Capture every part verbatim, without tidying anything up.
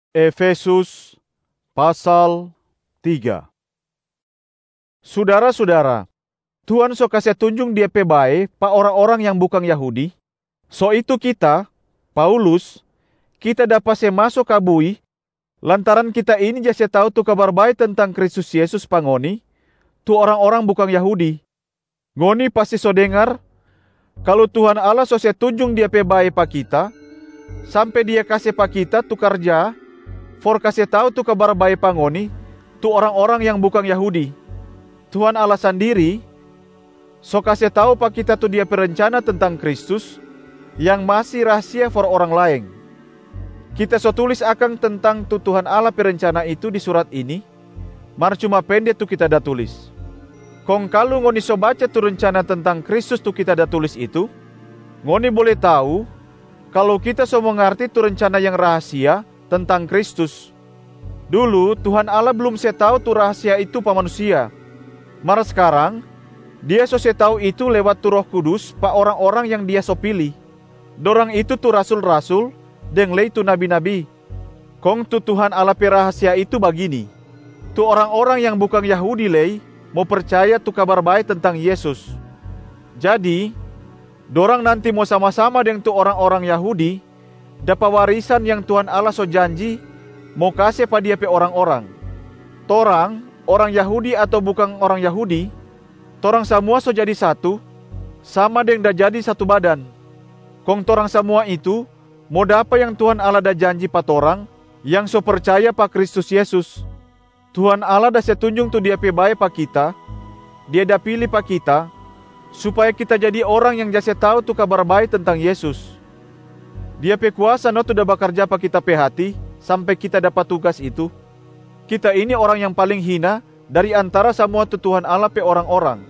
Efesus pasal tiga. Saudara-saudara, Tuhan so kasih tunjung Dia pe bae pa orang-orang yang bukan Yahudi. So itu kita, Paulus, kita dapat se masuk kabui lantaran kita ini jase tahu tu kabar bae tentang Kristus Yesus pangoni tu orang-orang bukan Yahudi. Ngoni pasti so dengar kalau Tuhan Allah so se tunjung Dia pe bae pa kita sampai Dia kasih pa kita tu kerja for kasih tahu tu kabar bae pangoni tu orang-orang yang bukan Yahudi. Tuhan Allah sendiri so kasih tahu pa kita tu Dia perencana tentang Kristus yang masih rahasia for orang lain. Kita so tulis akan tentang tu Tuhan Allah perencana itu di surat ini, mar cuma pendek tu kita dah tulis. Kong kalau ngoni so baca tu rencana tentang Kristus tu kita dah tulis itu, ngoni boleh tahu kalau kita so mengerti tu rencana yang rahasia tentang Kristus. Dulu Tuhan Allah belum se tahu tu rahasia itu pa manusia. Mar sekarang Dia so se tahu itu lewat tu Roh Kudus pa orang-orang yang Dia so pilih. Dorang itu tu rasul-rasul deng lei tu nabi-nabi. Kong tu Tuhan Allah pe rahasia itu begini. Tu orang-orang yang bukan Yahudi lei mau percaya tu kabar baik tentang Yesus. Jadi, dorang nanti mau sama-sama dengan tu orang-orang Yahudi dapat warisan yang Tuhan Allah so janji mau kasih pada Dia pe orang-orang. Torang, orang Yahudi atau bukan orang Yahudi, torang semua so jadi satu, sama dengan dah jadi satu badan. Kong torang semua itu mau dapat yang Tuhan Allah dah janji pa torang yang so percaya pa Kristus Yesus. Tuhan Allah dah setunjung tu Dia pe bae pa kita, Dia dah pilih pa kita supaya kita jadi orang yang jase tahu tu kabar baik tentang Yesus. Dia pe kuasa no tu dah bekerja pa kita pe hati sampai kita dapat tugas itu. Kita ini orang yang paling hina dari antara semua tu Tuhan Allah pe orang-orang.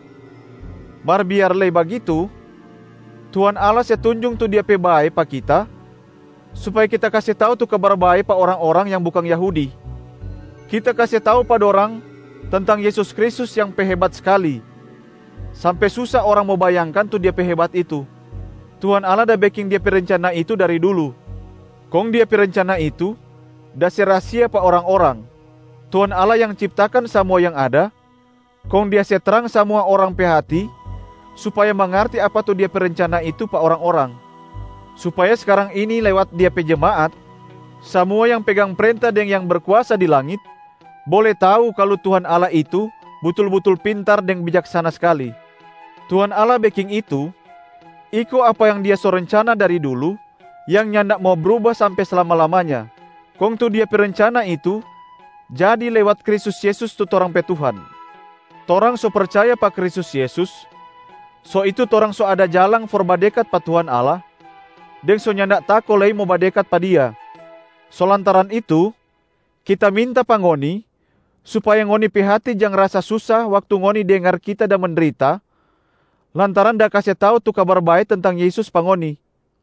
Mar biar lei begitu, Tuhan Allah setunjung tu Dia pe bae pa kita supaya kita kasih tahu tu kabar baik pa orang-orang yang bukan Yahudi. Kita kasih tahu pada orang tentang Yesus Kristus yang pehebat sekali. Sampai susah orang mau bayangkan tu Dia pehebat itu. Tuhan Allah dah backing Dia perencana itu dari dulu. Kong Dia perencana itu dah rahasia pa orang-orang. Tuhan Allah yang ciptakan semua yang ada, kong Dia seterang semua orang pe hati supaya mengerti apa tu Dia perencana itu pa orang-orang. Supaya sekarang ini lewat Dia pe jemaat, semua yang pegang perintah dan yang berkuasa di langit boleh tahu kalau Tuhan Allah itu betul-betul pintar dan bijaksana sekali. Tuhan Allah backing itu iko apa yang Dia so rencana dari dulu yang nyandak mau berubah sampai selama-lamanya. Kong tu Dia perencana itu jadi lewat Kristus Yesus tu torang pe Tuhan. Torang so percaya pa Kristus Yesus, so itu torang so ada jalan for badekat pa Tuhan Allah, dan so nyandak tako lei mau badekat pa Dia. So lantaran itu, kita minta pa ngoni, supaya ngoni pe hati jang rasa susah waktu ngoni dengar kita dah menderita, lantaran dah kasih tahu tu kabar baik tentang Yesus pa ngoni.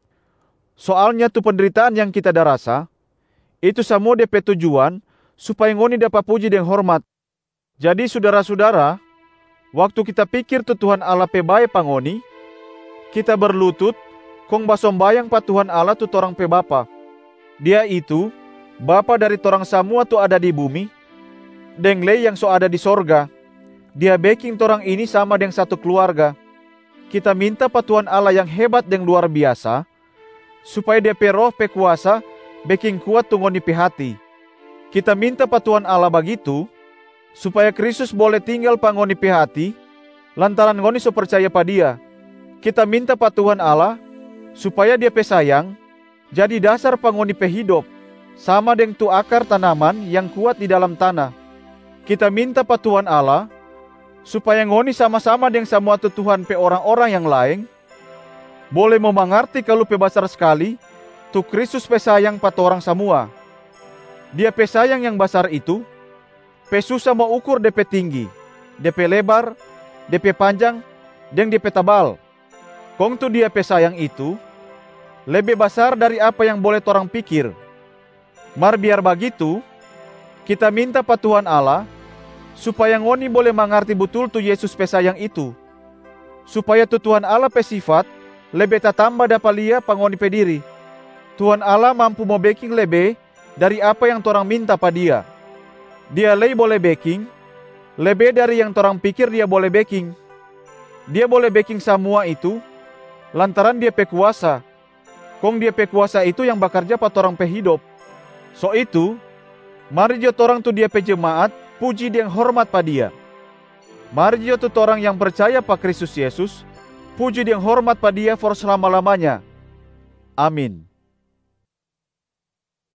Soalnya tu penderitaan yang kita dah rasa, itu semua dia pe tujuan, supaya ngoni dapat puji dan hormat. Jadi saudara-saudara, waktu kita pikir tu Tuhan Allah pe bae pa ngoni, kita berlutut, kong basombayang pa Tuhan Allah tu torang pe Bapa. Dia itu, Bapa dari torang semua tu ada di bumi, deng lei yang so ada di sorga. Dia backing torang ini sama dengan satu keluarga. Kita minta pa Tuhan Allah yang hebat dan luar biasa, supaya Dia pe roh pe kuasa backing kuat tu ngoni pe hati. Kita minta pa Tuhan Allah begitu, supaya Kristus boleh tinggal pa ngoni pe hati, lantaran ngoni so percaya pa Dia. Kita minta pa Tuhan Allah, supaya Dia pe sayang, jadi dasar pa ngoni pe hidup, sama dengan tu akar tanaman yang kuat di dalam tanah. Kita minta pa Tuhan Allah, supaya ngoni sama-sama dengan semua tu Tuhan pe orang-orang yang lain, boleh memengerti kalau pe besar sekali, tu Kristus pe sayang pa torang semua. Dia pe sayang yang besar itu, pe susah mau ukur D P tinggi, D P lebar, D P panjang, dan D P tabal. Kong tu Dia pe sayang itu, lebih besar dari apa yang boleh torang pikir. Mar biar begitu, kita minta pa Tuhan Allah, supaya ngoni boleh mengerti betul tu Yesus pe sayang itu. Supaya tu Tuhan Allah pe sifat, lebih tatamba dapat lia pa ngoni pe diri. Tuhan Allah mampu mau backing lebih dari apa yang torang minta pa dia. Dia lei boleh backing, lebih dari yang torang pikir dia boleh backing. Dia boleh backing semua itu, lantaran dia pe kuasa. Kong dia pe kuasa itu yang bekerja pa torang pe hidup. So itu, mari jo torang tu dia pe jemaat, puji dan hormat pa dia. Mari jo tu torang yang percaya pa Kristus Yesus, puji dan hormat pa dia for selama-lamanya. Amin.